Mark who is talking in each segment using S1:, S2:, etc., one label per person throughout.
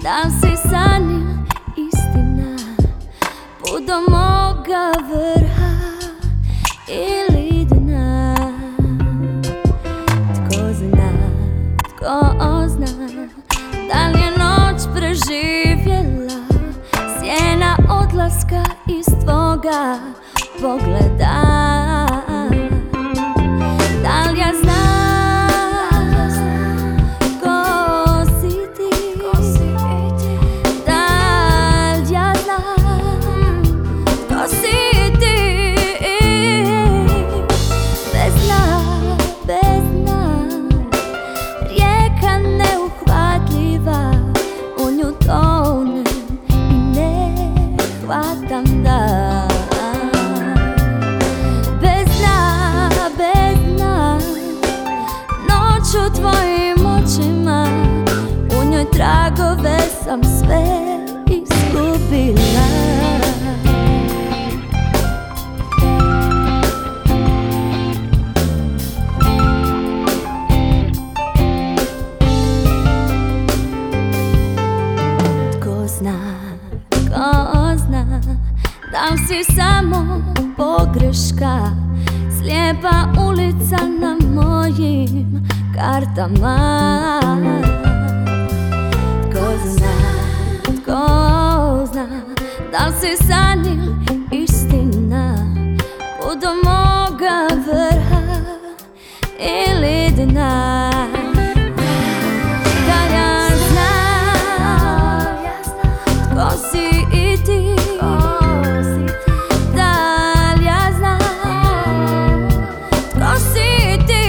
S1: Da li si san ili istina, put do moga vrha ili dna? Tko zna, tko zna, da li je noć preživjela sjena odlaska iz tvoga pogleda? Da li ja znam ko si ti? Da li ja znam ko si ti? Bez dna, bez dna, rijeka neuhvatljiva, u nju tonem i ne hvatam dah. U tvojim očima, u njoj tragove sam sve izgubila. Tko zna, da li si samo pogreška, slijepa ulica na mojim kartama? Tko zna, da li si san ili istina, put do moga vrha ili dna? Da ja znam tko si i ti, da li ja znam tko si ti?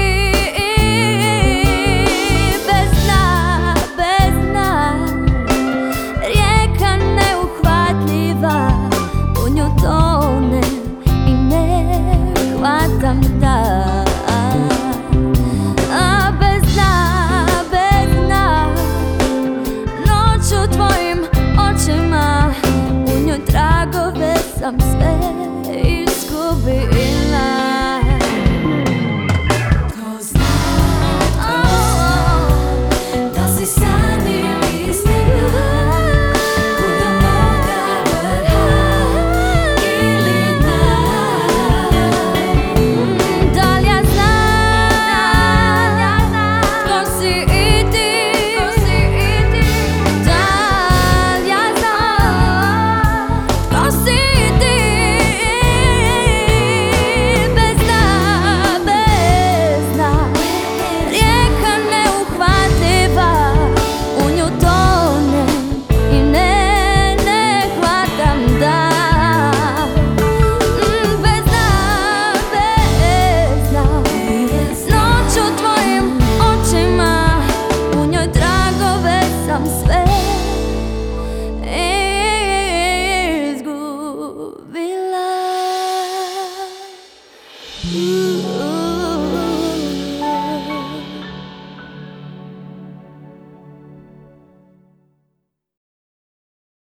S1: A bez dna, noć u tvojim očima, u njoj tragove sam sve izgubila. Tko zna, da si san ili istina, put do moga vrha ili dna? Izgubila.